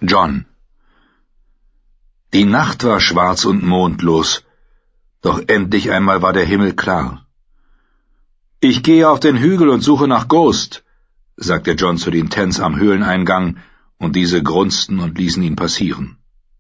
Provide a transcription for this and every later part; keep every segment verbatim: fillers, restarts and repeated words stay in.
John. Die Nacht war schwarz und mondlos, doch endlich einmal war der Himmel klar. »Ich gehe auf den Hügel und suche nach Ghost«, sagte John zu den Tents am Höhleneingang, und diese grunzten und ließen ihn passieren.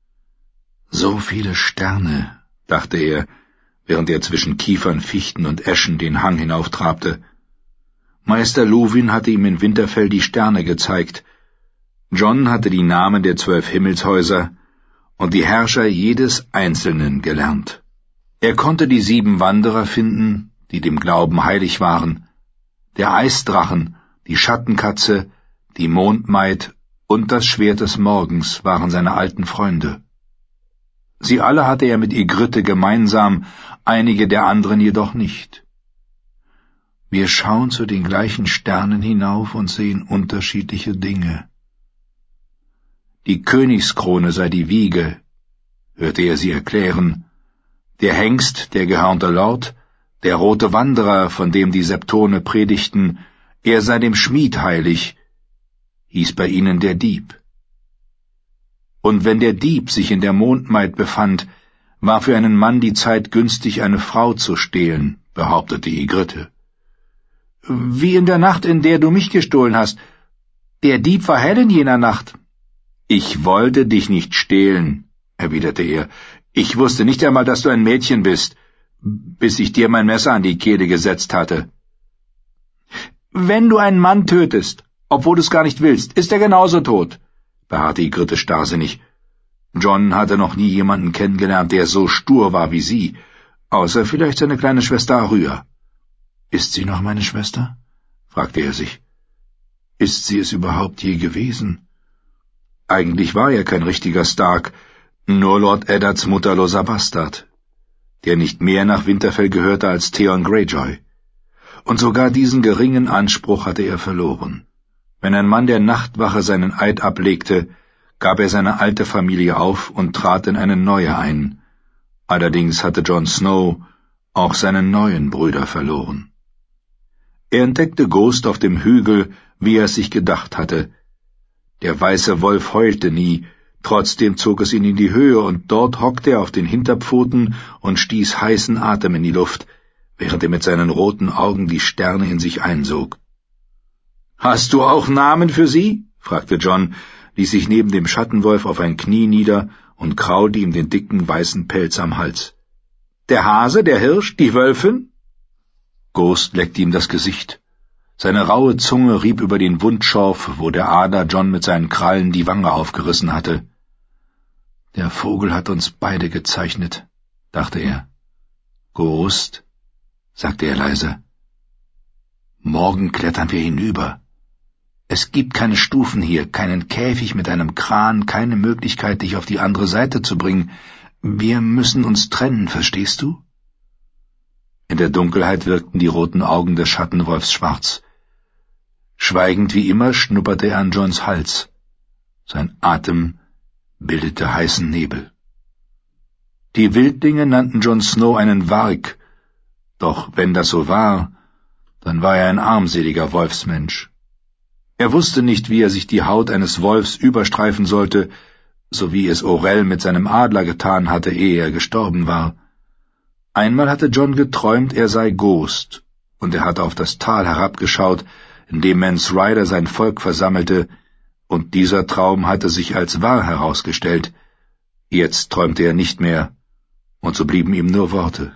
»So viele Sterne«, dachte er, während er zwischen Kiefern, Fichten und Eschen den Hang hinauftrabte. Meister Luwin hatte ihm in Winterfell die Sterne gezeigt. John hatte die Namen der zwölf Himmelshäuser und die Herrscher jedes Einzelnen gelernt. Er konnte die sieben Wanderer finden, die dem Glauben heilig waren, der Eisdrachen, die Schattenkatze, die Mondmaid und das Schwert des Morgens waren seine alten Freunde. Sie alle hatte er mit Ygritte gemeinsam, einige der anderen jedoch nicht. Wir schauen zu den gleichen Sternen hinauf und sehen unterschiedliche Dinge. Die Königskrone sei die Wiege, hörte er sie erklären, der Hengst, der gehörnte Lord, der rote Wanderer, von dem die Septone predigten, er sei dem Schmied heilig, hieß bei ihnen der Dieb. Und wenn der Dieb sich in der Mondmaid befand, war für einen Mann die Zeit günstig, eine Frau zu stehlen, behauptete Ygritte. Wie in der Nacht, in der du mich gestohlen hast. Der Dieb war hell in jener Nacht. Ich wollte dich nicht stehlen, erwiderte er. Ich wusste nicht einmal, dass du ein Mädchen bist, bis ich dir mein Messer an die Kehle gesetzt hatte. Wenn du einen Mann tötest, obwohl du es gar nicht willst, ist er genauso tot, beharrte Ygritte starrsinnig. John hatte noch nie jemanden kennengelernt, der so stur war wie sie, außer vielleicht seine kleine Schwester Arya. Ist sie noch meine Schwester? Fragte er sich. Ist sie es überhaupt je gewesen? Eigentlich war er kein richtiger Stark, nur Lord Eddards mutterloser Bastard, der nicht mehr nach Winterfell gehörte als Theon Greyjoy. Und sogar diesen geringen Anspruch hatte er verloren. Wenn ein Mann der Nachtwache seinen Eid ablegte, gab er seine alte Familie auf und trat in eine neue ein. Allerdings hatte Jon Snow auch seine neuen Brüder verloren. Er entdeckte Ghost auf dem Hügel, wie er es sich gedacht hatte. Der weiße Wolf heulte nie, trotzdem zog es ihn in die Höhe, und dort hockte er auf den Hinterpfoten und stieß heißen Atem in die Luft, während er mit seinen roten Augen die Sterne in sich einsog. »Hast du auch Namen für sie?« fragte John, ließ sich neben dem Schattenwolf auf ein Knie nieder und kraulte ihm den dicken weißen Pelz am Hals. »Der Hase, der Hirsch, die Wölfin?« Ghost leckte ihm das Gesicht. Seine raue Zunge rieb über den Wundschorf, wo der Adler John mit seinen Krallen die Wange aufgerissen hatte. »Der Vogel hat uns beide gezeichnet«, dachte er. »Ghost«, sagte er leise. »Morgen klettern wir hinüber. Es gibt keine Stufen hier, keinen Käfig mit einem Kran, keine Möglichkeit, dich auf die andere Seite zu bringen. Wir müssen uns trennen, verstehst du?« In der Dunkelheit wirkten die roten Augen des Schattenwolfs schwarz. Schweigend wie immer schnupperte er an Johns Hals. Sein Atem bildete heißen Nebel. Die Wildlinge nannten Jon Snow einen Warg, doch wenn das so war, dann war er ein armseliger Wolfsmensch. Er wusste nicht, wie er sich die Haut eines Wolfs überstreifen sollte, so wie es Orell mit seinem Adler getan hatte, ehe er gestorben war. Einmal hatte John geträumt, er sei Ghost, und er hatte auf das Tal herabgeschaut, in dem Mance Rayder sein Volk versammelte, und dieser Traum hatte sich als wahr herausgestellt. Jetzt träumte er nicht mehr, und so blieben ihm nur Worte.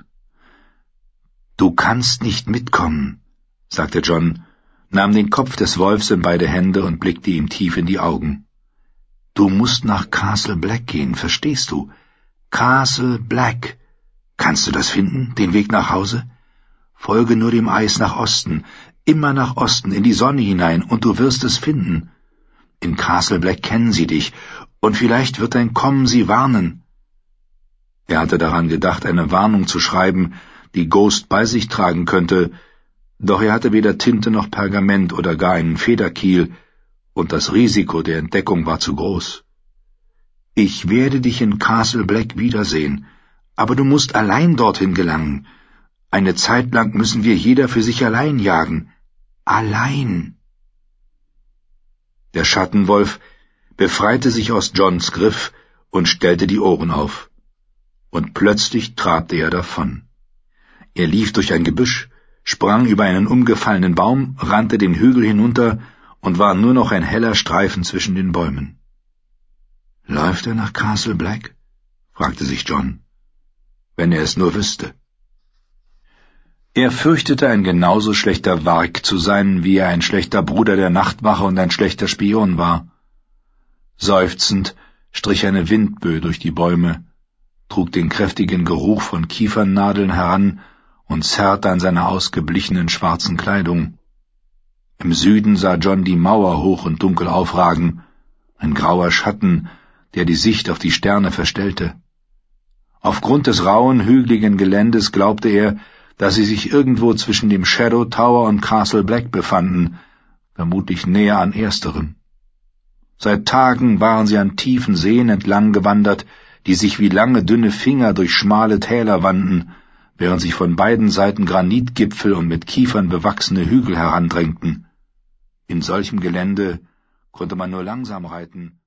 »Du kannst nicht mitkommen«, sagte John, nahm den Kopf des Wolfs in beide Hände und blickte ihm tief in die Augen. »Du musst nach Castle Black gehen, verstehst du? Castle Black. Kannst du das finden, den Weg nach Hause? Folge nur dem Eis nach Osten, immer nach Osten, in die Sonne hinein, und du wirst es finden. In Castle Black kennen sie dich, und vielleicht wird dein Kommen sie warnen.« Er hatte daran gedacht, eine Warnung zu schreiben, die Ghost bei sich tragen könnte, doch er hatte weder Tinte noch Pergament oder gar einen Federkiel, und das Risiko der Entdeckung war zu groß. »Ich werde dich in Castle Black wiedersehen, aber du musst allein dorthin gelangen. Eine Zeit lang müssen wir jeder für sich allein jagen. Allein!« Der Schattenwolf befreite sich aus Johns Griff und stellte die Ohren auf. Und plötzlich trabte er davon. Er lief durch ein Gebüsch, sprang über einen umgefallenen Baum, rannte den Hügel hinunter und war nur noch ein heller Streifen zwischen den Bäumen. »Läuft er nach Castle Black?« fragte sich John. Wenn er es nur wüsste. Er fürchtete, ein genauso schlechter Warg zu sein, wie er ein schlechter Bruder der Nachtwache und ein schlechter Spion war. Seufzend strich eine Windböe durch die Bäume, trug den kräftigen Geruch von Kiefernadeln heran und zerrte an seiner ausgeblichenen schwarzen Kleidung. Im Süden sah John die Mauer hoch und dunkel aufragen, ein grauer Schatten, der die Sicht auf die Sterne verstellte. Aufgrund des rauen, hügeligen Geländes glaubte er, dass sie sich irgendwo zwischen dem Shadow Tower und Castle Black befanden, vermutlich näher an ersterem. Seit Tagen waren sie an tiefen Seen entlang gewandert, die sich wie lange, dünne Finger durch schmale Täler wanden, während sich von beiden Seiten Granitgipfel und mit Kiefern bewachsene Hügel herandrängten. In solchem Gelände konnte man nur langsam reiten,